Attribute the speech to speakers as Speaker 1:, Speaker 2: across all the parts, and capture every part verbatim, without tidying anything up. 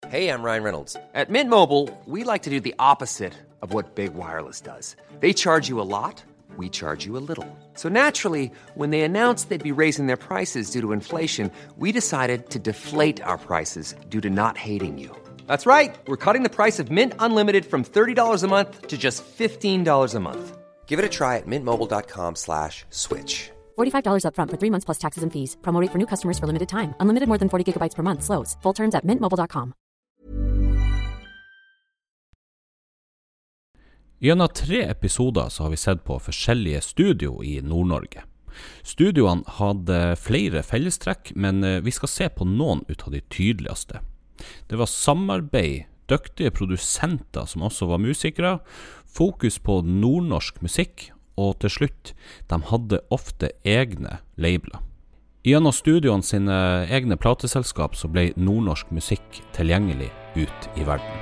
Speaker 1: Hey, I'm Ryan Reynolds. At Mint Mobile, we like to do the opposite of what Big Wireless does. They charge you a lot, we charge you a little. So naturally, when they announced they'd be raising their prices due to inflation, we decided to deflate our prices due to not hating you. That's right. We're cutting the price of Mint Unlimited from thirty dollars a month to just fifteen dollars a month. Give it a try at mintmobile.com slash switch.
Speaker 2: forty-five dollars up front for three months plus taxes and fees. Promo rate for new customers for limited time. Unlimited more than forty gigabytes per month. Slows full terms at mint mobile dot com.
Speaker 3: Gjennom tre episoder så har vi sett på forskjellige studio i Nord-Norge. Studioene hadde flere fellestrekk, men vi skal se på noen ut av de tydeligste. Det var samarbeid, dyktige produsenter som også var musikere, fokus på nordnorsk musikk, og til slutt, de hadde ofte egne labeler. Gjennom studioene sine egne plateselskap så ble nordnorsk musikk tilgjengelig ut i verden.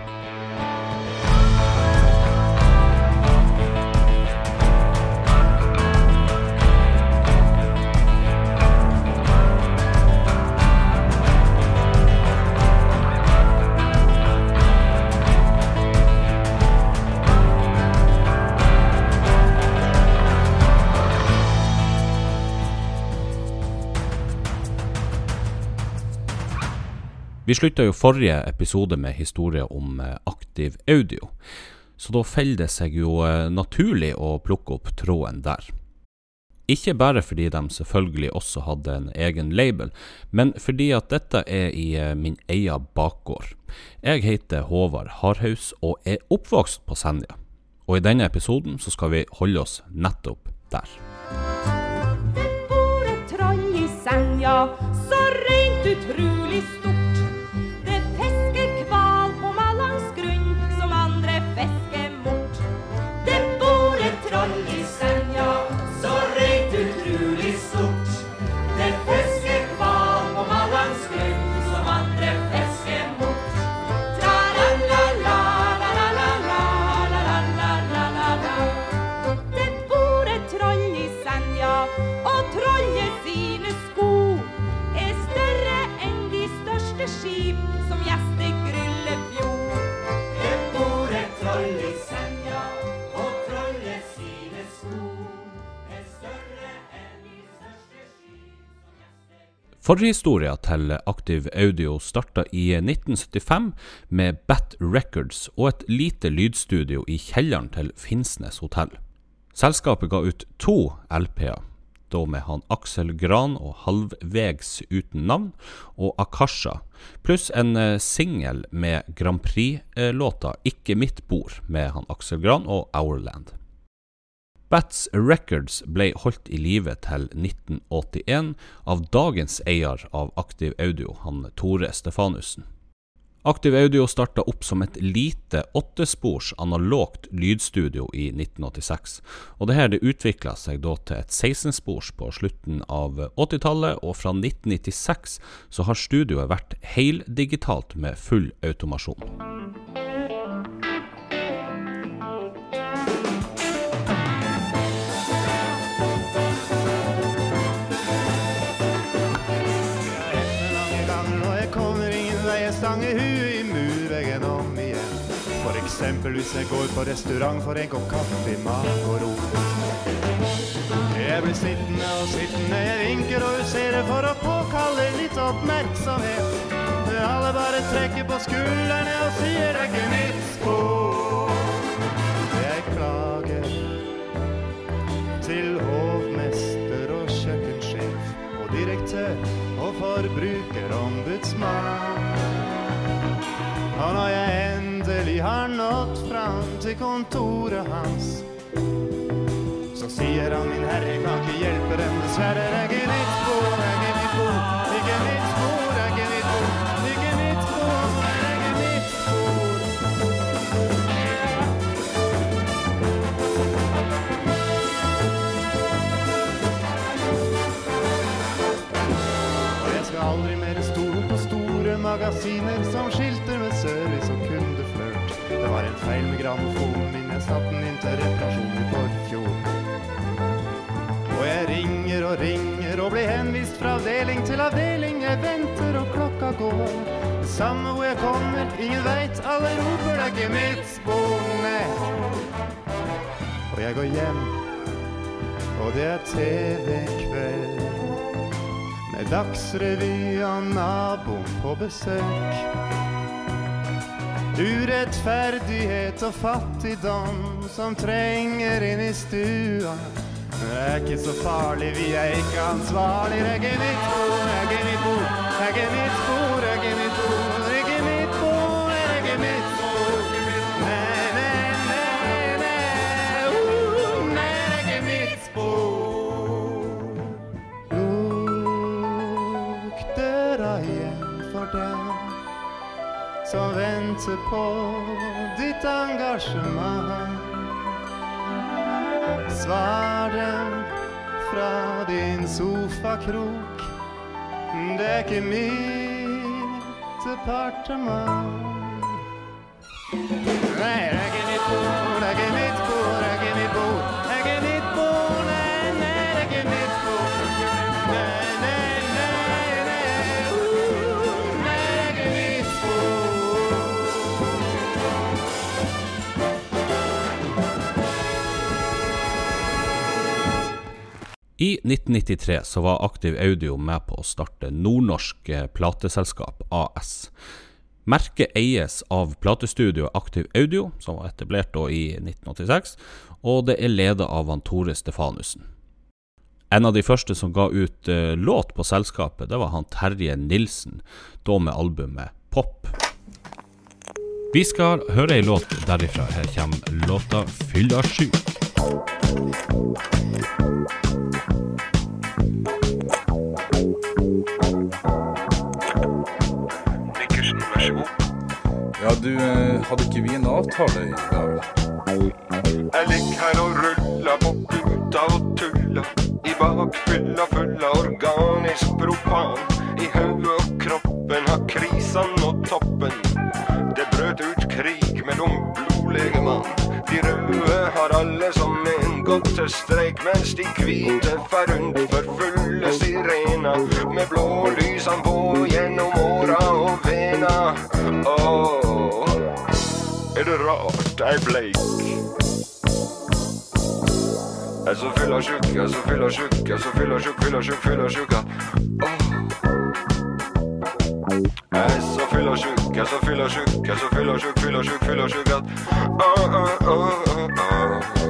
Speaker 3: Vi sluttet jo forrige episode med historie om aktiv audio, så da feller det seg jo naturlig å plukke opp tråden der. Ikke bare fordi de selvfølgelig også hadde en egen label, men fordi at dette er i min egen bakgård. Jeg heter Håvard Harhaus og er oppvokst på Senja, og i denne episoden så skal vi holde oss nettopp der.
Speaker 4: Det bor et troll i Senja, så rent utrolig stort.
Speaker 3: Forhistorien til Aktiv Audio startet i nitten syttifem med Bat Records og et lite lydstudio i kjelleren til Finnsnes Hotel. Selskapet ga ut to L P-er, da med han Aksel Gran og Halvvegs uten navn, og Akasha, pluss en single med Grand Prix-låta Ikke mitt bord med han Aksel Gran og Hourland. Bats Records ble holdt i live til nitten åttien av dagens eier av Aktiv Audio, han Tore Stefanussen. Aktiv Audio startet opp som et lite åttespors analogt lydstudio i nitten åttiseks, og det her det utviklet seg da til et sekstenspors på slutten av åttitallet, og fra nitten nittiseks så har studioet vært heldigitalt med full automasjon.
Speaker 5: Stange huet i murveggen om igjen. For eksempel hvis jeg går på restaurant for en kopp kaffe i mak og ro. Jeg blir sittende og sittende, jeg vinker og huserer for å påkalle litt oppmerksomhet. Alle bare trekker på skuldrene og sier det er ikke mitt spor. Jeg klager til hovmester og kjøkkensjef og direktør og forbrukerombudsmann. Og når jeg endelig har nått fram til kontoret hans, så sier han min herre, jeg kan ikke hjelpe dem, dessverre er ikke mitt spor, er ikke mitt bord, ikke mitt spor, er ikke mitt bord, ikke mitt spor, er ikke mitt spor. Og jeg skal aldri mer stole på store magasiner som skilter med service og kundeflørt. Det var en feil med grammofonen min, jeg satt den inn til reparasjon i forfjord. Og jeg ringer og ringer og blir henvist fra avdeling til avdeling. Jeg venter og klokka klokka går. Samme hvor jeg kommer, ingen vet, alle roper, det er ikke mitt spor, nei. Og jeg går hjem, og det er T V-kveld, med Dagsrevy og naboen på besøk. Urettferdighet og fattigdom som trenger inn i stua. Det er ikke så farlig, vi er ikke ansvarlig. Det er ikke mitt bord, det er ikke mitt bord. Det er ikke mitt bord, det er ikke mitt bord. Det er ikke mitt bord, det er ikke mitt bord. Nei, nei, nei, nei. Uh, nei, det er ikke mitt bord. Lukk døra igjen for dem som venter på ditt engasjement. Svar dem fra din sofakrok. Det er ikke mitt departement. Nei, det er ikke mitt bord, det er ikke mitt bord, det er ikke mitt bord. Det er ikke mitt bord, nei, nei, det er ikke mitt bord. Nei, nei, nei, nei, uh, nei, det er ikke mitt
Speaker 3: I nitten nittitre så var Aktiv Audio med på å starte Nordnorsk Plateselskap A S. Merket eies av platestudio Aktiv Audio, som var etablert da i nitten åttiseks, og det er ledet av han Tore Stefanussen. En av de første som ga ut uh, låt på selskapet, det var han Terje Nilsen, da med albumet Pop. Vi skal høre en låt derifra. Her kommer låta Fylla sjuk.
Speaker 6: Ja, du, eh, hadde ikke vi en avtale i dag?
Speaker 7: Jeg ligger her og ruller på puta og tuller I bakfylla fulla organisk propan I hodet og kroppen har krisan og toppen Det brøt ut krig mellom blodlege mann De røde har alle som en gått til streik Mens de hvite fer rundt for fulle sirener Med blå lysan på gjennom åra og vena Åh Er det rart, jeg bleik Jeg er så fyll av sjuk, jeg er så fyll av sjuk Jeg er så fyll av sjuk, fyll av sjuk, fyll av sjuk Åh Jeg er så fyll av sjuk, jeg er så fyll av sjuk Jeg er så fyll av sjuk, fyll av sjuk, fyll av sjuk Åh, åh, åh, åh, åh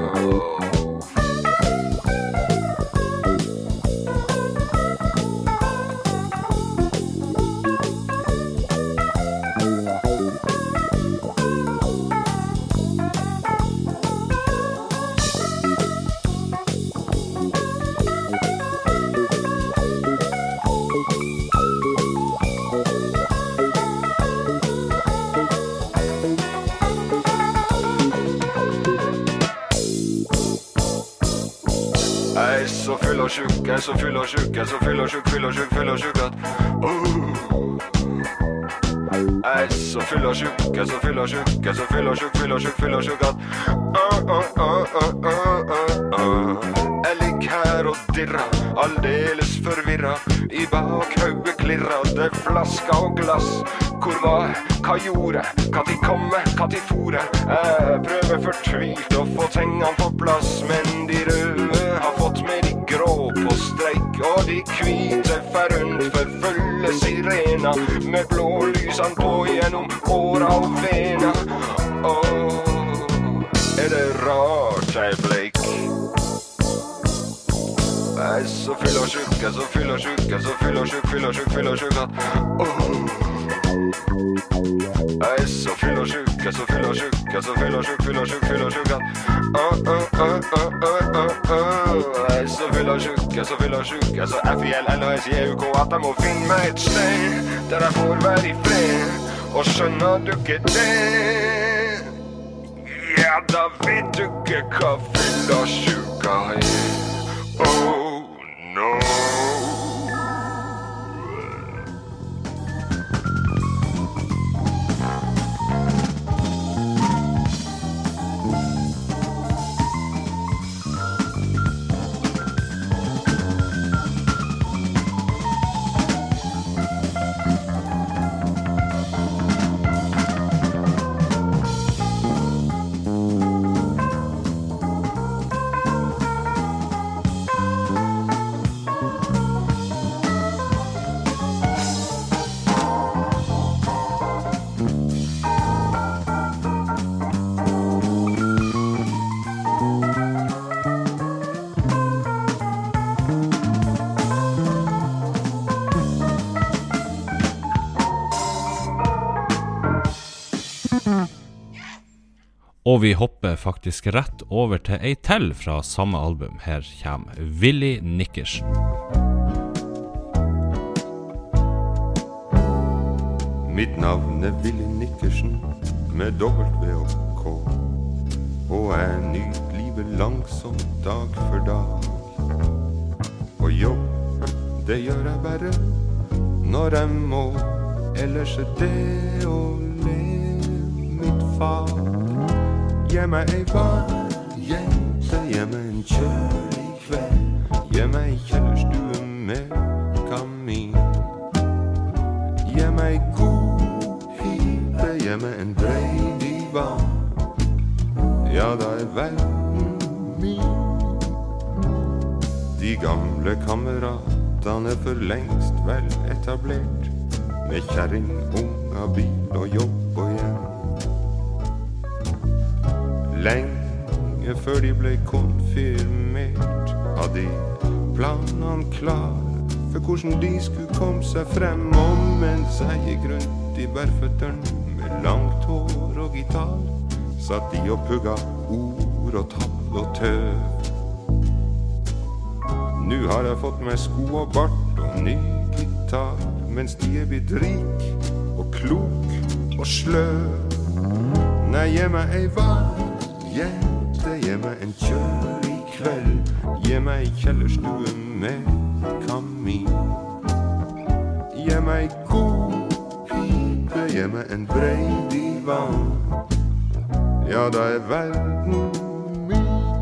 Speaker 7: så fyll av sjuk, jeg er så fyll av sjuk, jeg er så fyll av sjuk, fyll av sjuk, fyll av sjuk at oh. Jeg er så fyll av sjuk, jeg er så fyll av sjuk, jeg er så fyll av sjuk, fyll av sjuk, fyll av sjuk at oh, oh, oh, oh, oh, oh. Jeg ligger her og dirrer, aldeles forvirret I bakhauet klirret, det flaska og glass Hvor var jeg? Hva gjorde jeg? Hva de komme? Hva de fore? Jeg prøver fortvilt å få tingene på plass Men de røde har fått med de grå på streik Og de hvite fer rundt for fulle sirener Med blå lysan på gjennom åra og vena Åh, er det rart jeg bleik? Jeg er så fyll av sjuk, jeg er så fyll av sjuk, jeg er så fyll av sjuk, fyll av sjuk, fyll av sjuk at åh Jeg er så fyll av sjuk, jeg er så fyll av sjuk, jeg er så fyll av sjuk, fyll av sjuk, fyll av sjuk at åh, åh, åh, åh, åh, åh, åh Jeg er så fyll av sjuk, jeg er så fyll av sjuk, jeg er så F I L L S J U K at jeg må finne meg et sted Der jeg får være I fred Og skjønner du ikke det Ja, da vet du ikke hva fyll av sjuka er Oh no
Speaker 3: Og vi hopper faktisk rett over til ei til fra samme album. Her kommer Willy Nickerson.
Speaker 7: Mitt navn er Willy Nickerson med W og K, og jeg nyt livet langsomt dag for dag. Og jobb, det gjør jeg bare når jeg må, ellers er det å leve mitt fag. Gi meg ei varm jente, gi meg en kjølig kveld, gi meg ei kjellerstue med kamin. Gi meg ei god pipe, gi meg en brei divan, ja da er verden min. De gamle kameratene er for lengst vel etablert, med kjerring, unga, bil og jobb og hjem. Lenge før de ble konfirmert, hadde de planene klare for hvordan de skulle komme seg frem. Og mens jeg gikk rundt i bærføtterne med langt hår og gitar, satt de og pugga ord og tall og tøv. Nu har jeg fått meg sko og bart og ny gitar, mens de er blitt rik og klok og sløv. Nei, gi meg ei varm jente, gi meg en kjølig kveld, gi meg ei kjellerstue med kamin. Gi meg ei god pipe, gi meg en brei divan, ja da er verden min.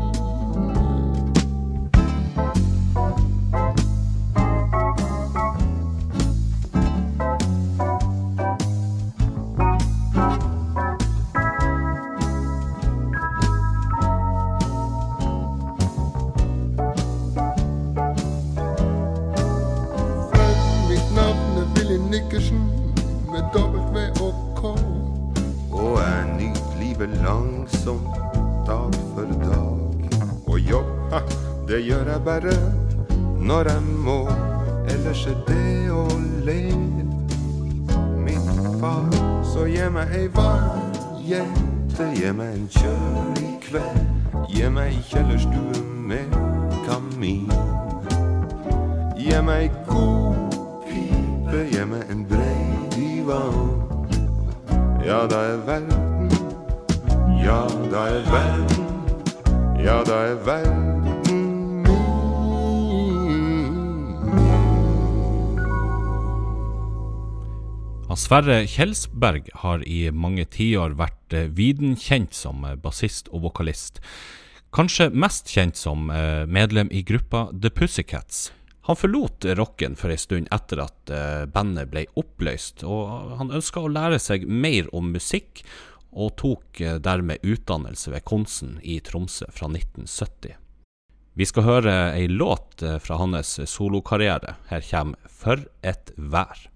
Speaker 7: Det gjør jeg bare når jeg må, ellers er det å leve mitt fag. Så gi meg ei varm jente, gi meg en kjølig kveld, gi meg ei kjellerstue med kamin. Gi meg ei god pipe, gi meg en brei divan, ja da er verden, ja da er verden, ja da er verden.
Speaker 3: Sverre Kjelsberg har i mange tiår vært videnkjent som bassist og vokalist. Kanskje mest kjent som medlem i gruppa The Pussycats. Han forlot rocken for en stund etter at bandet ble oppløst, og han ønsket å lære seg mer om musikk, og tok dermed utdannelse ved Konsen i Tromsø fra nitten sytti. Vi skal høre en låt fra hans solokarriere. Her kommer For et vær.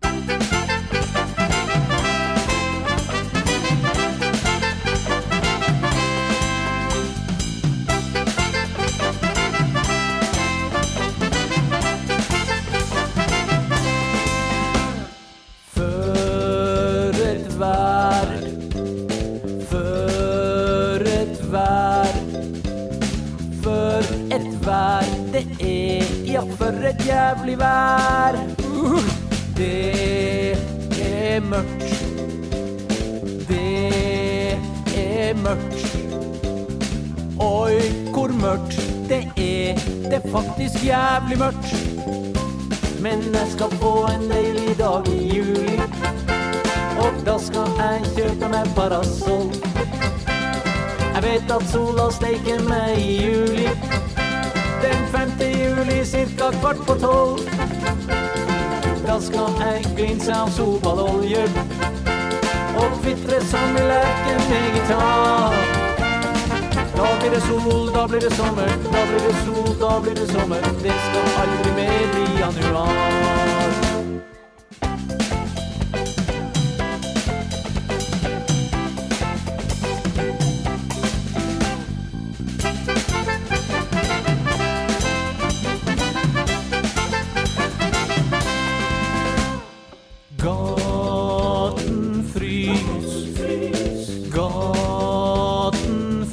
Speaker 8: Det er, ja, for et jævlig vær. uh, Det er mørkt, det er mørkt. Oi, hvor mørkt det er, det er faktisk jævlig mørkt. Men jeg skal få en deilig dag i juli, og da skal jeg kjøpe meg parasoll. Jeg vet at sola steiker meg i juli, den femte juli, cirka kvart på tolv. Da skal jeg glinse av solballolje og kvitre som i leke med gitar. Da blir det sol, da blir det sommer, da blir det sol, da blir det sommer. Det skal aldri mer bli januar.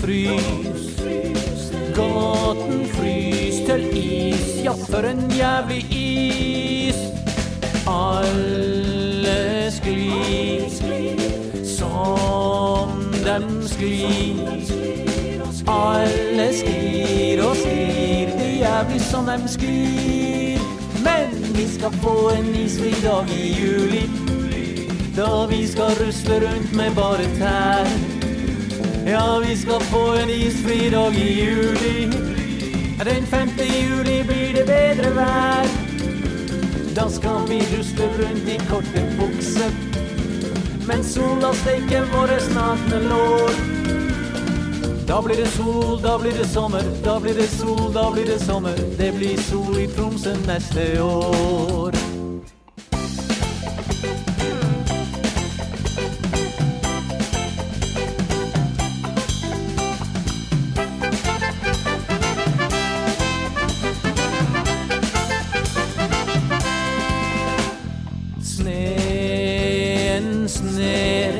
Speaker 8: frys. Gaten frys til is, ja for en jævlig is. Alle sklir som dem sklir. Alle sklir og sklir, det er jævlig som dem sklir. Men vi skal få en isfri dag i juli, da vi skal rusle rundt med bare tær. Ja, vi skal få en isfri dag i juli. Den femte juli blir det bedre vær. Da skal vi rusle rundt i korte bukser, men sola steker våre nakne lår. Da blir det sol, da blir det sommer, da blir det sol, da blir det sommer. Det blir sol i Tromsø neste år. Sneen sner,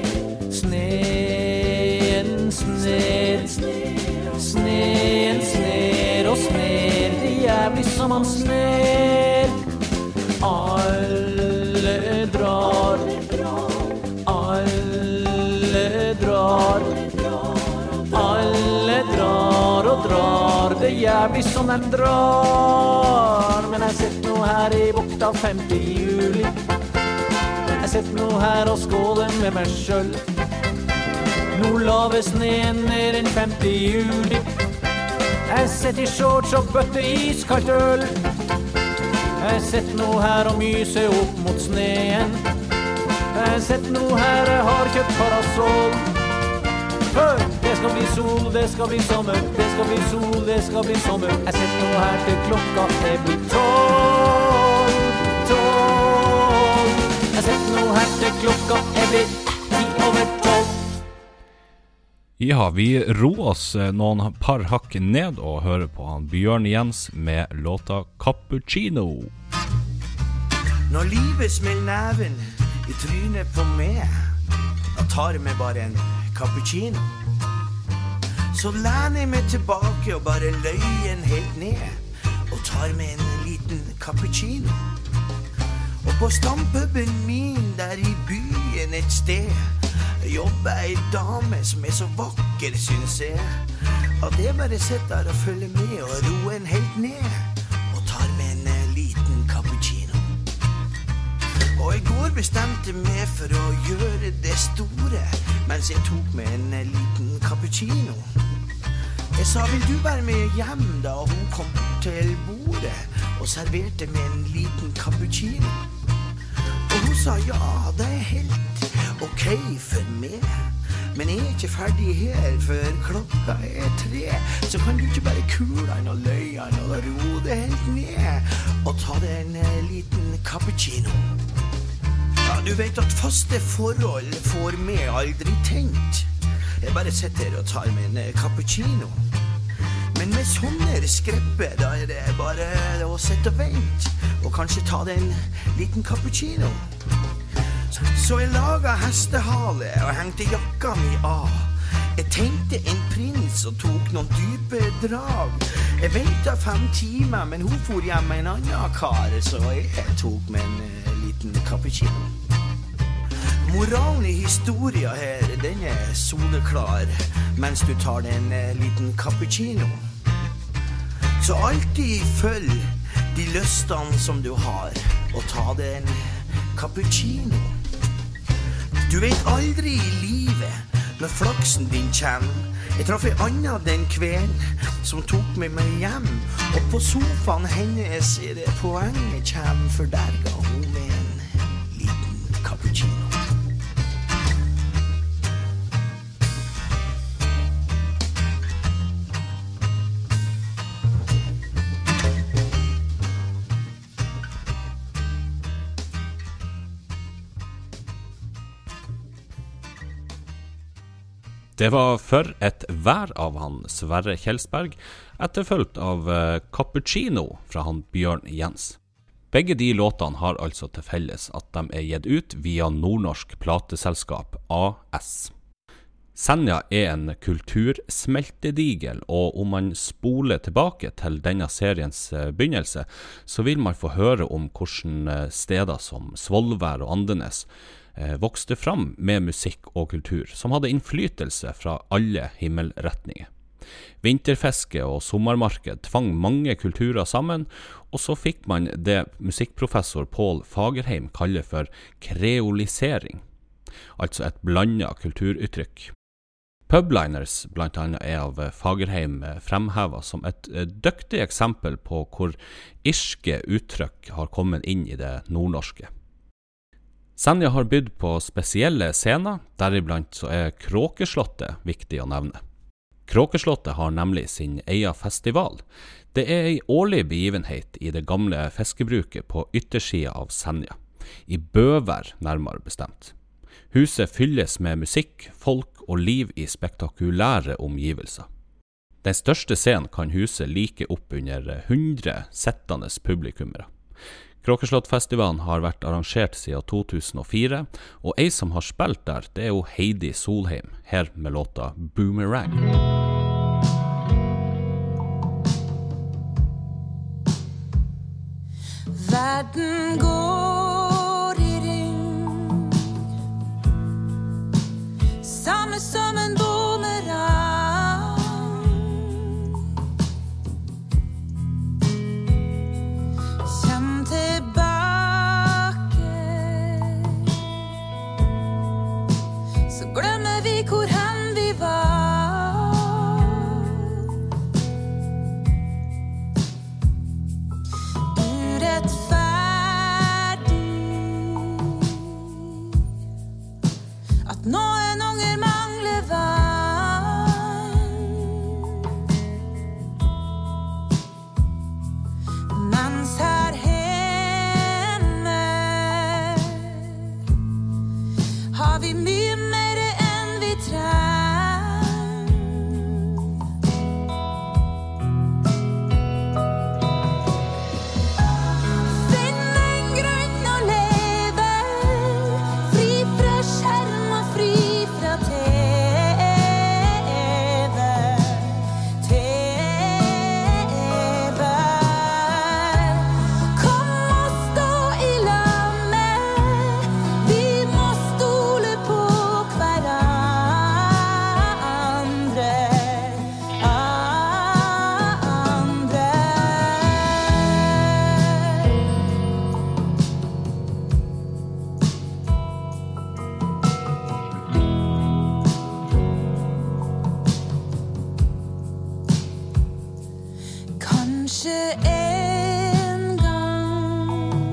Speaker 8: sneen sner, sneen sner og sner, det er jævlig som han sner. Alle drar, alle drar, alle drar og drar, det er jævlig som de drar. Men jeg sitter nå her i bukta femte juli, jeg sitter nå her og skåler med meg selv. Nå laves sneen ned den femte juli, jeg sitter i shorts og bøtte iskaldt øl. Jeg sitter nå her og myser opp mot sneen, jeg sitter nå her, jeg har kjøpt parasoll. Hør, det skal bli sol, det skal bli sommer, det skal bli sol, det skal bli sommer. Jeg sitter nå her til klokka det blir tolv, tolv. Jeg sitter nå her til klokka det blir ti over tolv.
Speaker 3: Ja, vi roer oss noen par hakk ned og hører på han Bjørn Jens med låta Cappuccino.
Speaker 9: Når livet smeller neven i trynet på meg, da tar jeg meg bare en cappuccino. Så lener jeg meg tilbake og bare løyer helt ned og tar meg en liten cappuccino. Og på stampuben min der i byen et sted jobber ei dame som er så vakker, synes jeg. At jeg bare sitter der og følger med og roer en helt ned og tar med en liten cappuccino. Og i går bestemte meg for å gjøre det store mens jeg tok med en liten cappuccino. Jeg sa, vil du være med hjem da hun kom til bordet og serverte med en liten cappuccino? Og hun sa, ja, det er helt ok for meg, men jeg er ikke ferdig her før klokka er tre, så kan du ikke bare kule han og løye han og ro det helt ned og ta deg en liten cappuccino. Ja, du vet at faste forhold får meg aldri tenkt. Jeg bare sitter og tar meg en cappuccino. Men med sånne skrepper, da er det bare å sitte og vente, og kanskje ta deg en liten cappuccino. Så jeg laget hestehale og hengte jakka mi av. Jeg tenkte en prins og tok noen dype drag. Jeg ventet fem timer, men hun for hjem med en annen kar, så jeg tok med en liten cappuccino. Moralen i historien her, den er soleklar, mens du tar en liten cappuccino. Så alltid følg de løstene som du har, og ta deg en cappuccino. Du vet aldri i livet når flaksen din kommer. Jeg traff en annen den kvelden som tok meg med hjem, og på sofaen hennes er det poenget kommer, for der ga hun med en liten cappuccino.
Speaker 3: Det var for et vær av han Sverre Kjelsberg, etterfølgt av Cappuccino fra han Bjørn Jens. Begge de låtene har altså til felles at de er gitt ut via Nordnorsk plateselskap A S. Senja er en kultursmeltedigel, og om man spoler tilbake til denne seriens begynnelse, så vil man få høre om hvordan steder som Svolvær og Andenes vokste fram med musikk og kultur, som hadde innflytelse fra alle himmelretninger. Vinterfiske og sommermarked tvang mange kulturer sammen, og så fikk man det musikkprofessor Pål Fagerheim kaller for kreolisering, altså et blandet kulturuttrykk. Publiners blant annet er av Fagerheim fremhevet som et dyktig eksempel på hvor irske uttrykk har kommet inn i det nordnorske. Senja har bydd på spesielle scener, deriblant så er Kråkeslottet viktig å nevne. Kråkeslottet har nemlig sin egen festival. Det er en årlig begivenhet i det gamle fiskebruket på yttersiden av Senja, i Bøvær nærmere bestemt. Huset fylles med musikk, folk og liv i spektakulære omgivelser. Den største scenen kan huset like opp under hundre settende publikummere. Kråkeslottfestivalen har vært arrangert siden to tusen og fire, og ei som har spilt der, det er jo Heidi Solheim, her med låta Boomerang.
Speaker 10: Verden går i ring, samme som en boomerang. Kjem tilbake, så glemmer vi hvor hen vi var. Urettferdig at noen unger mangler vann, mens her hjemme har vi mye mer enn vi trenger. Finn en grunn å leve, fri fra skjerm og fri fra TV. TV. Kom og stå i lag med, vi må stole på hverandre. Andre. Kanskje en gang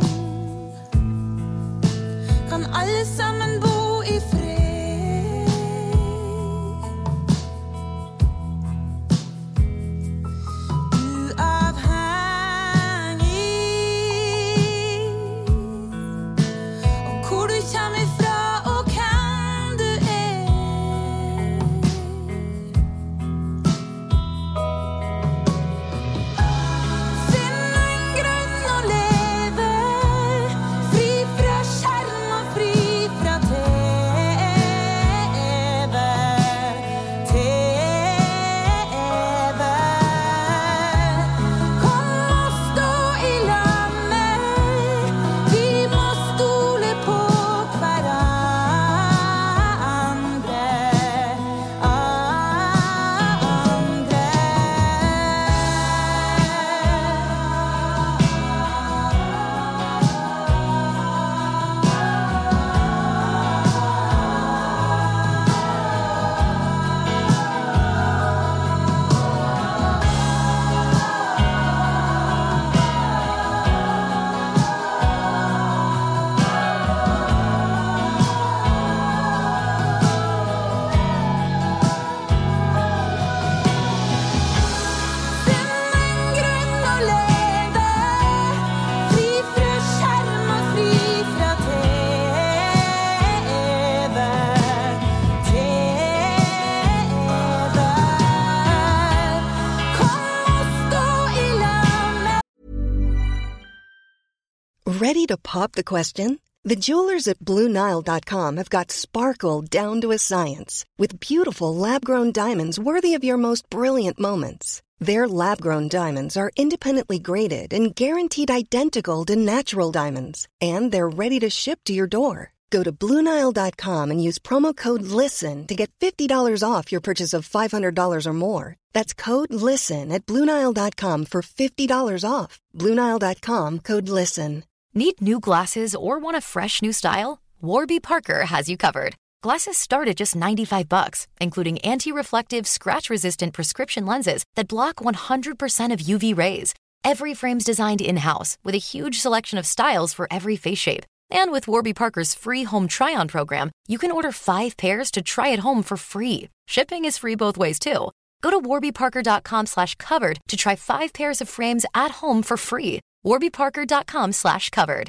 Speaker 10: kan alle sammen bo i fred. Uavhengig av hvor du kommer ifra og hvem du er. Finn en grunn å leve, fri fra skjerm og fri fra TV. TV. Kom og stå i lag med, vi må stole på hverandre. Finn en grunn å leve, fri fra skjerm og fri fra TV. TV. Kom og stå i lag med.
Speaker 11: Ready to pop the question? The jewelers at Blue Nile dot com have got sparkle down to a science with beautiful lab-grown diamonds worthy of your most brilliant moments. Their lab-grown diamonds are independently graded and guaranteed identical to natural diamonds, and they're ready to ship to your door. Go to Blue Nile dot com and use promo code LISTEN to get fifty dollars off your purchase of five hundred dollars or more. That's code LISTEN at Blue Nile dot com for fifty dollars off. Blue Nile dot com, code LISTEN.
Speaker 12: Need new glasses or want a fresh new style? Warby Parker has you covered. Glasses start at just ninety-five bucks, including anti-reflective, scratch-resistant prescription lenses that block one hundred percent of U V rays. Every frame's designed in-house with a huge selection of styles for every face shape. And with Warby Parker's free home try-on program, you can order five pairs to try at home for free. Shipping is free both ways, too. Go to warby parker dot com slash covered to try five pairs of frames at home for free. warby parker dot com slash covered.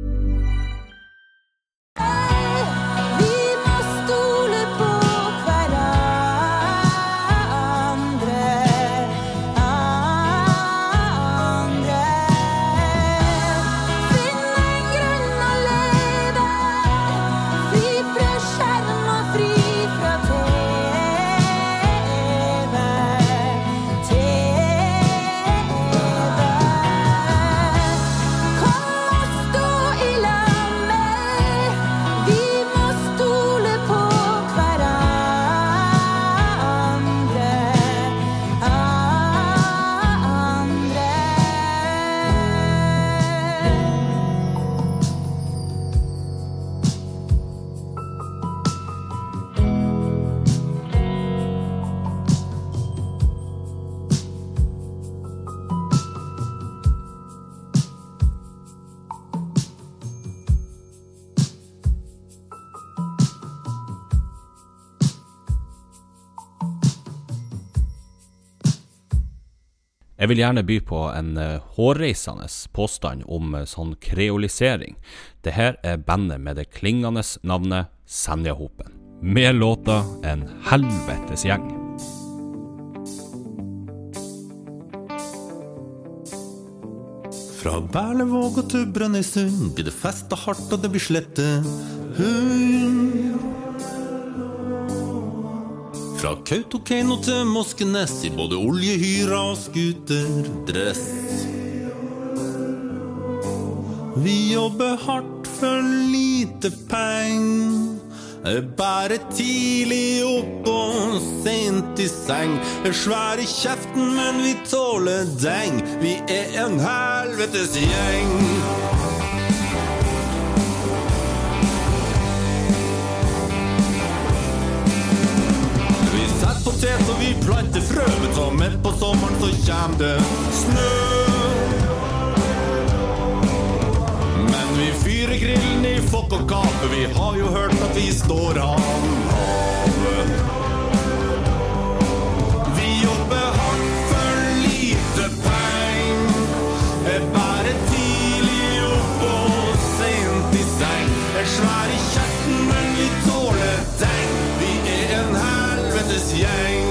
Speaker 3: Jeg vil gjerne by på en uh, hårreisende påstand om uh, sånn kreolisering. Det her er bandet med det klingende navnet Senjahopen, med låta En helvetes gjeng.
Speaker 13: Fra Berlevåg og til Brønnøysund blir det festet hardt og det blir slette hund. Fra Kautokeino til Moskenes I både oljehyra og skuterdress. Vi jobber hardt for lite peng. Er bare tidlig opp og sent I seng. Er svær I kjeften, men vi tåler deng. Vi er en helvetes gjeng. Potet og vi planter frø, men så midt på sommeren så kommer det snø. Men vi fyrer grillen I fokk og kaffe, vi har jo hørt at vi står av havet. Vi jobber hardt for lite peng, er bare tidlig opp og sent I seng. Er svær I kjeften, men vi tåler deng. Vi er en helvetes gjeng.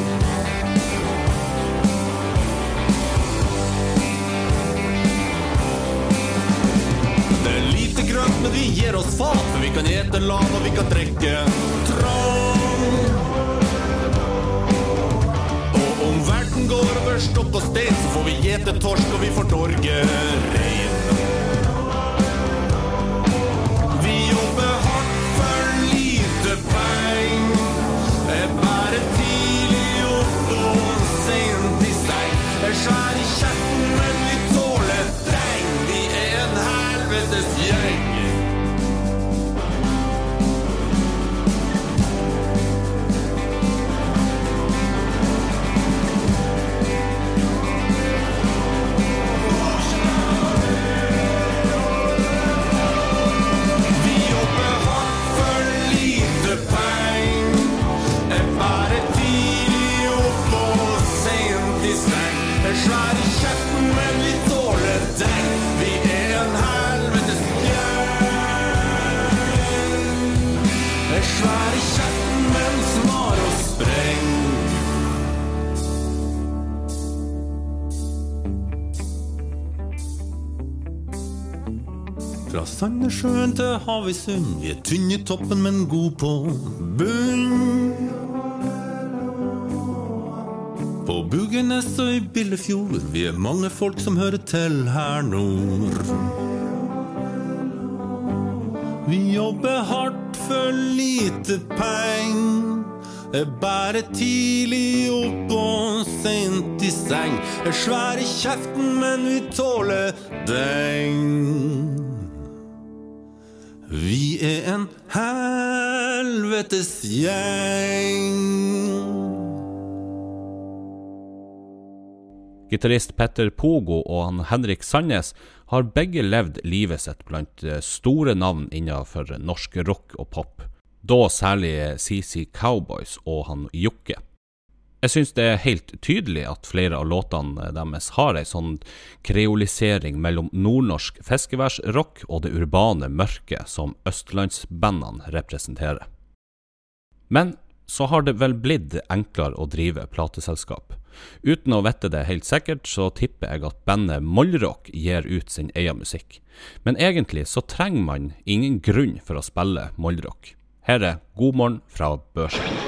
Speaker 13: Det er lite grønt, men vi gir oss fat, for vi kan ete lav og vi kan drikke trang. Og om verden går over stokk og stein, så får vi ete torsk og vi får torge rein. Vi jobber hardt for lite peng, er bare tidlig opp og sent I seng. Er svær I kjeften, men vi tåler dreng. Vi er en helvetes gjeng. Fra Sandnessjøen til Havøysund, vi er tynn I toppen, men god på bunn. På Bugernes og I Billefjord, vi er mange folk som hører til her nord. Vi jobber hardt for lite peng, er bare tidlig opp og sent I seng, er svær I kjeften, men vi tåler deng. Vi er en helvetes gjeng.
Speaker 3: Gitarrist Petter Pogo og han Henrik Sandnes har begge levd livet sitt blant store navn innenfor norsk rock og pop, da særlig C C Cowboys og han Jokke. Jeg synes det er helt tydelig at flere av låtene deres har en sånn kreolisering mellom nordnorsk fiskeværsrock og det urbane mørke som østlandsbandene representerer. Men så har det vel blitt enklere å drive plateselskap. Uten å vette det helt sikkert, så tipper jeg at bandet Mollrock gir ut sin egen musikk. Men egentlig så trenger man ingen grunn for å spille Mollrock. Her er God morgen fra Børsen.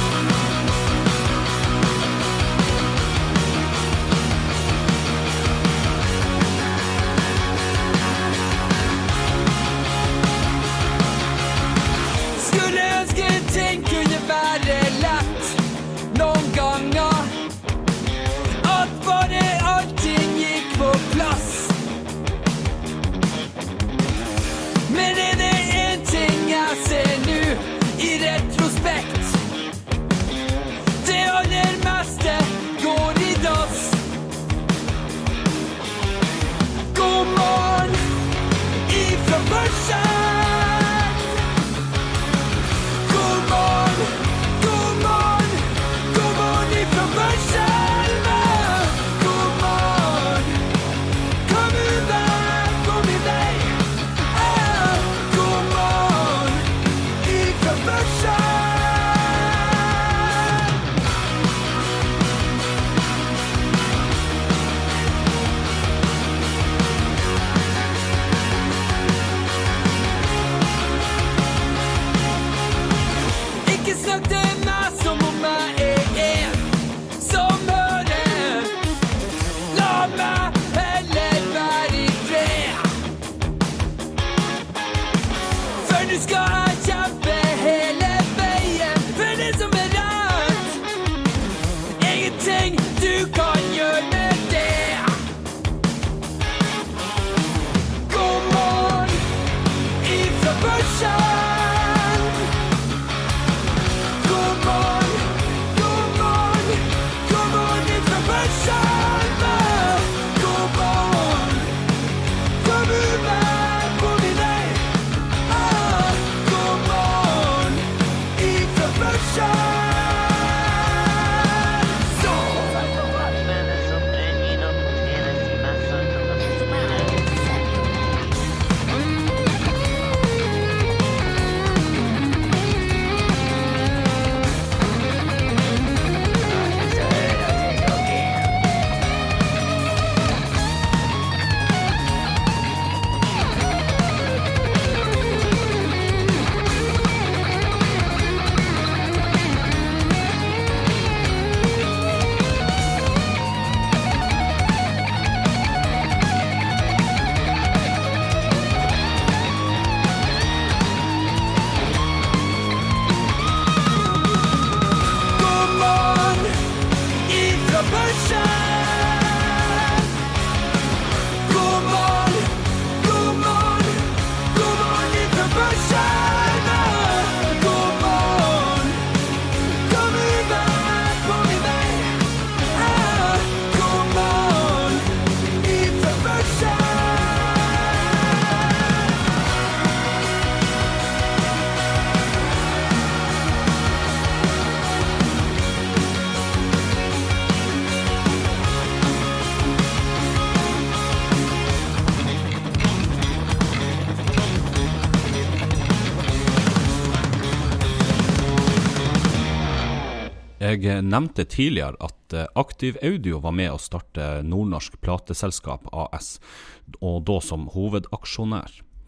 Speaker 3: Jeg nevnte tidligere at Aktiv Audio var med å starte Nordnorsk Plateselskap A S, og da som hovedaksjonær.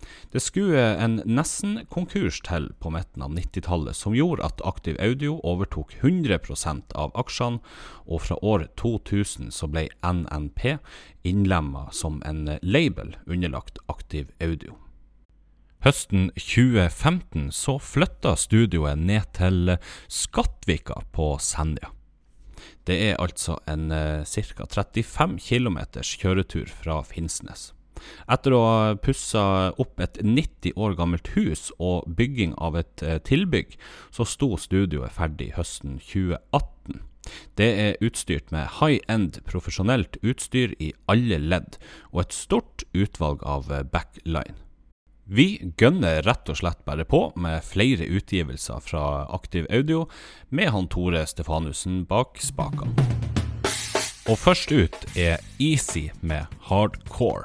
Speaker 3: Det skulle en nesten konkurs til på midten av nittitallet som gjorde at Aktiv Audio overtok hundre prosent av aksjene, og fra år to tusen så ble N N P innlemmet som en label underlagt Aktiv Audio. Høsten tjue femten så flyttet studioet ned til Skattvika på Senja. Det er altså en cirka trettifem kilometers kjøretur fra Finnsnes. Etter å ha pusset opp et nitti år gammelt hus og bygging av et tilbygg, så sto studioet ferdig høsten tjue atten. Det er utstyrt med high-end profesjonelt utstyr i alle ledd, og et stort utvalg av backline. Vi gønner rett og slett bare på med flere utgivelser fra Aktiv Audio, med han Tore Stefanussen bak spakene. Og først ut er Easy med Hardcore.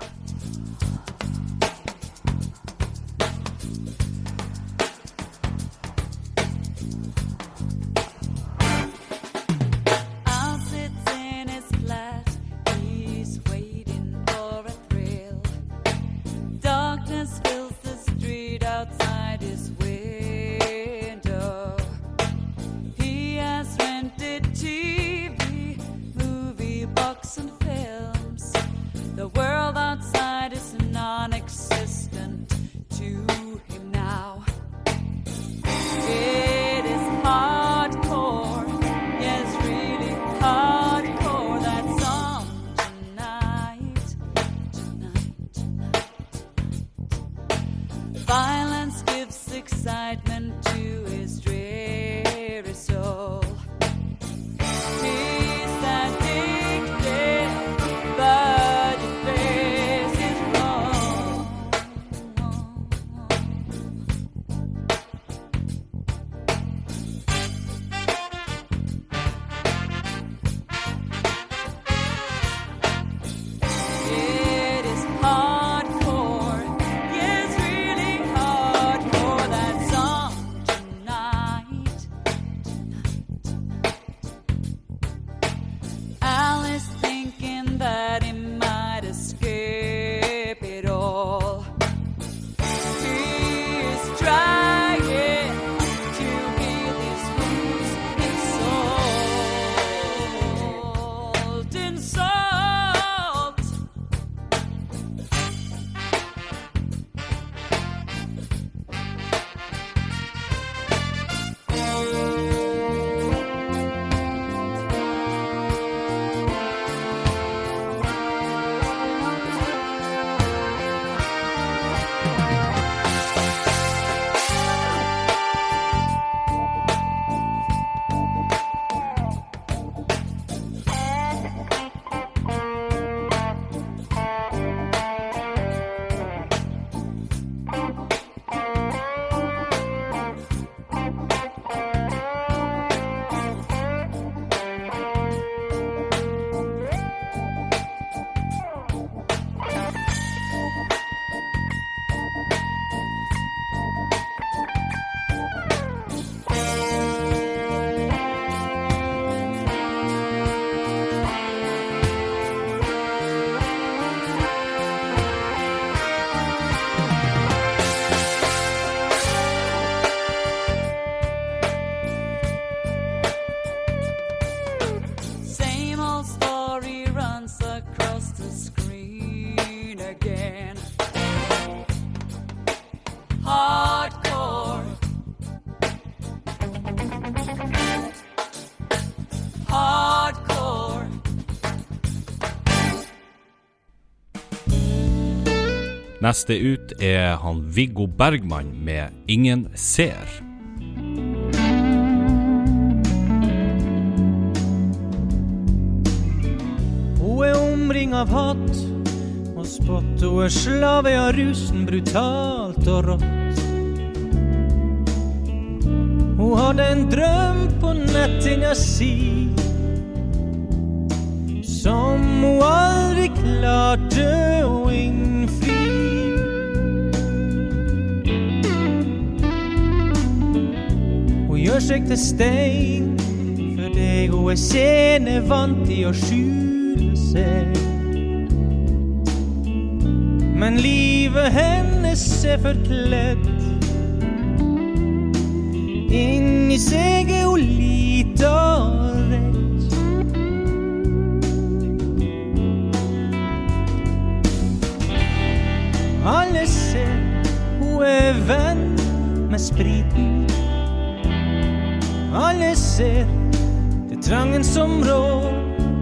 Speaker 3: Neste ut er han Viggo Bergman med Ingen ser.
Speaker 14: Hun er omring av hatt og spott, hun er slave av rusen brutalt og rått. Hun hadde en drøm på nettinga si, som hun aldri klarte å innfri. Hun gjør seg til stein for deg, hun er sene vant i å skjule seg. men livet hennes er forkledd inn i seg er hun lite rett. Alle ser hun er venn med spriten. Alle ser det trangen som rår.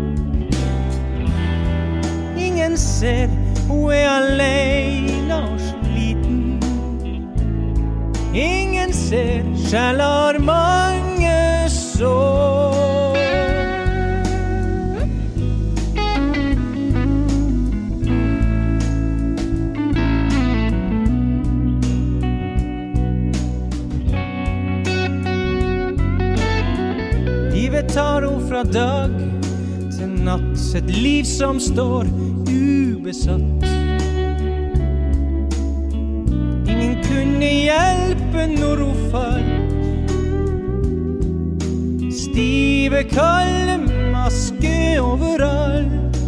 Speaker 14: Ingen ser hun er alene og sliten. Ingen ser sjæl har mange sår. Livet tar hun fra dag til natt, et liv som står ubesatt. Ingen kunne hjelpe når hun falt. Stive, kalde maske overalt.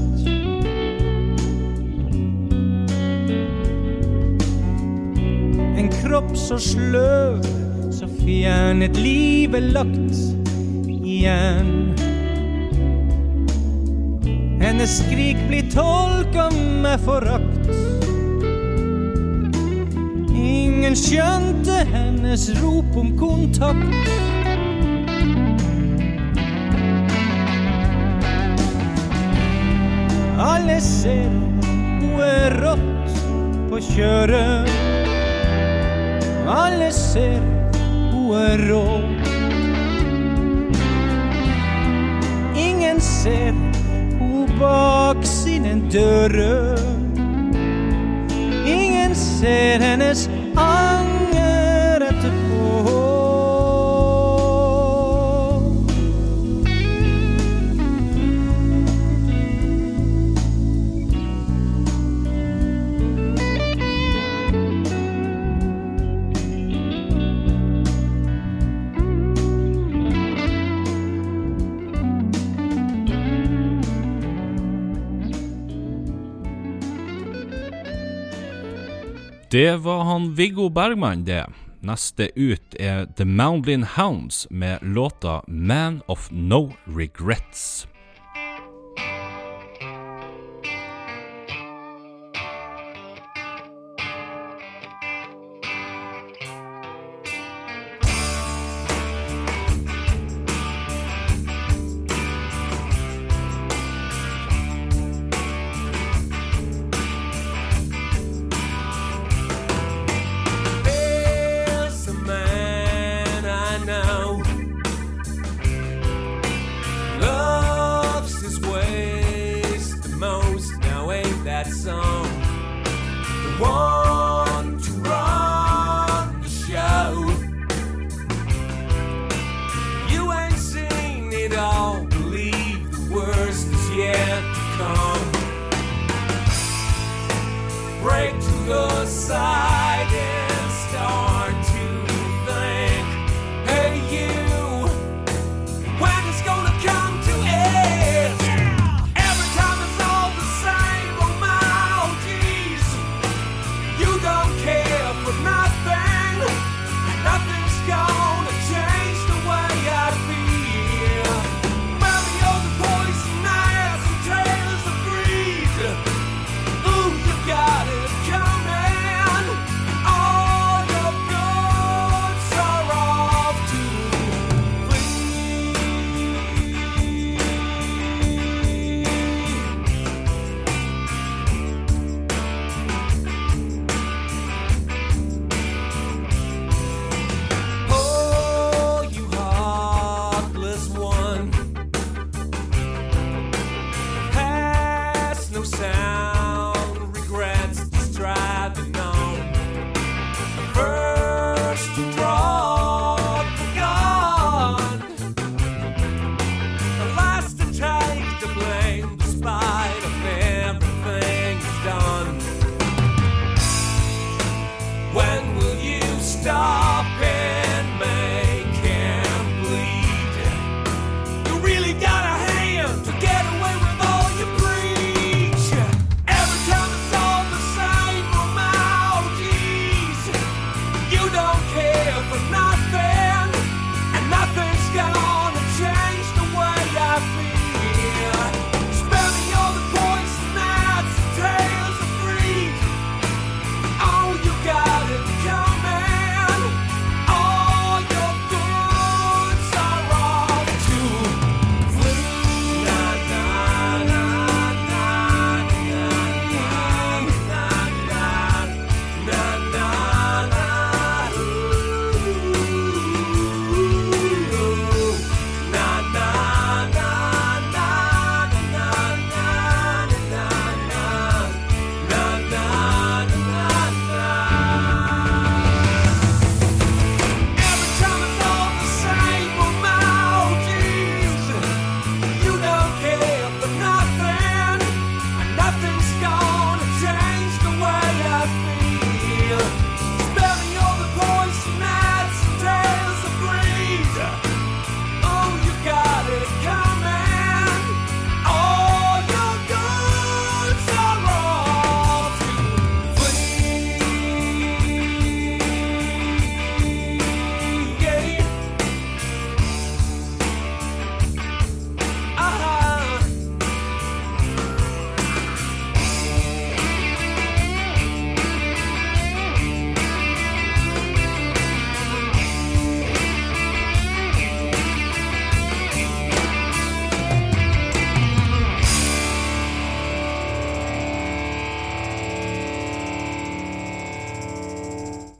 Speaker 14: En kropp så sløv, så fjern, et liv er lagt igjen. Hennes skrik blir tolket med forakt. Ingen skjønte hennes rop om kontakt. Alle ser hun er rått på kjøret. Alle ser hun er rå. Ingen ser hun bak sine dører. Ingen ser hennes anger etterpå.
Speaker 3: Det var han Viggo Bergman det. Neste ut er The Moundlin Hounds med låta Man of No Regrets.
Speaker 15: Ooh, you got it coming.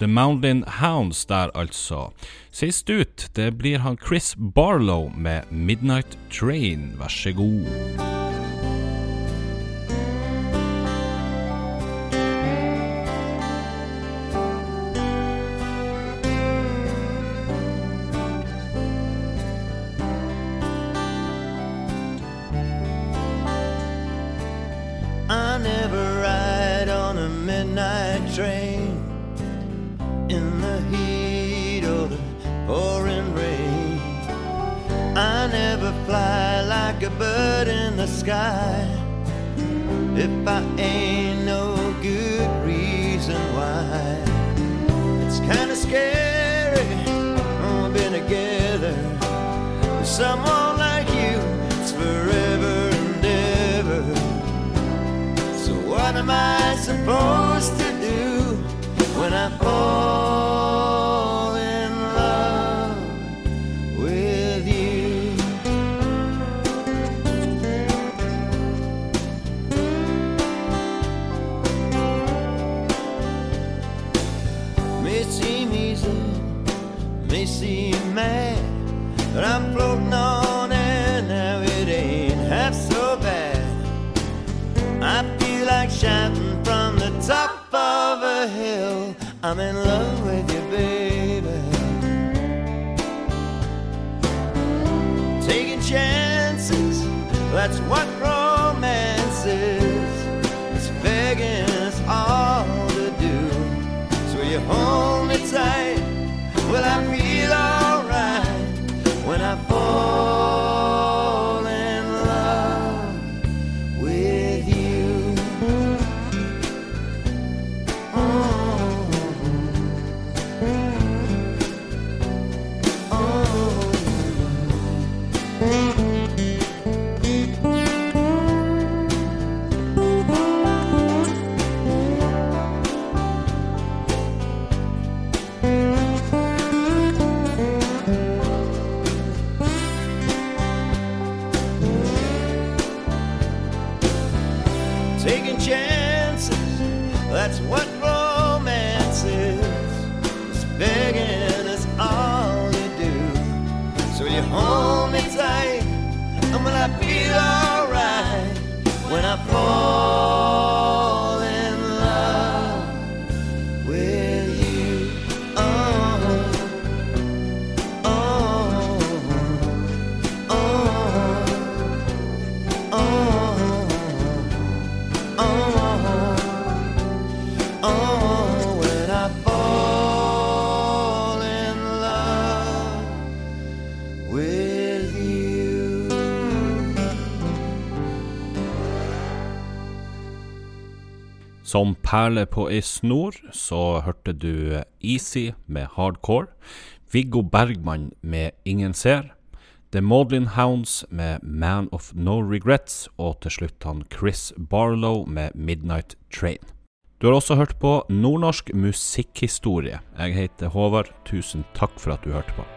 Speaker 3: The Mountain Hounds der altså. Sist ut, det blir han Chris Barlow med Midnight Train. Vær så god.
Speaker 9: I never ride on a midnight train in the heat or the pouring rain. I never fly like a bird in the sky if I ain't no good reason why. It's kinda scary, oh, being together with someone like you. It's forever and ever. So what am I supposed to do when I fall in love with you? May seem easy, may seem mad, but I'm floating on and now it ain't half so bad. I feel like shouting from the top of a hill, I'm in love with you, baby. Taking chances, that's what romance is. It's begging us all to do. So will you hold me tight? Will I feel alright when I fall in love with you? Taking chances, that's what romance is. It's begging us all to do. So you hold me tight, and will I feel alright when I fall in love with you? Oh, oh, oh, oh, oh, when I fall in love with you.
Speaker 3: Som perle på ei snor så hørte du Easy med Hardcore, Viggo Bergman med Ingen ser, The Mountain Hounds med Man of No Regrets, og til slutt han Chris Barlow med Midnight Train. Du har også hørt på nordnorsk musikkhistorie. Jeg heter Håvard, tusen takk for at du hørte på.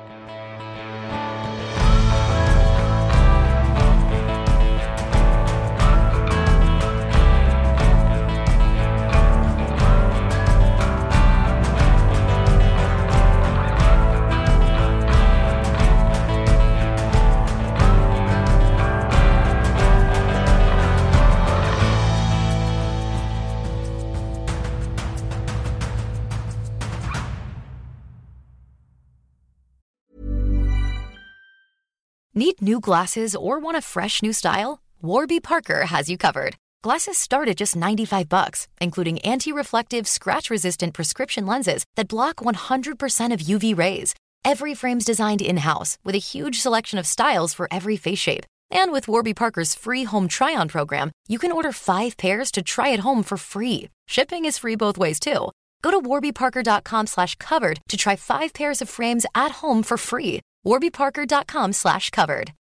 Speaker 12: Need new glasses or want a fresh new style? Warby Parker has you covered. Glasses start at just ninety-five bucks, including anti-reflective, scratch-resistant prescription lenses that block one hundred percent of U V rays. Every frame's designed in-house with a huge selection of styles for every face shape. And with Warby Parker's free home try-on program, you can order five pairs to try at home for free. Shipping is free both ways, too. Go to warbyparker.com slash covered to try five pairs of frames at home for free. warbyparker.com slash covered.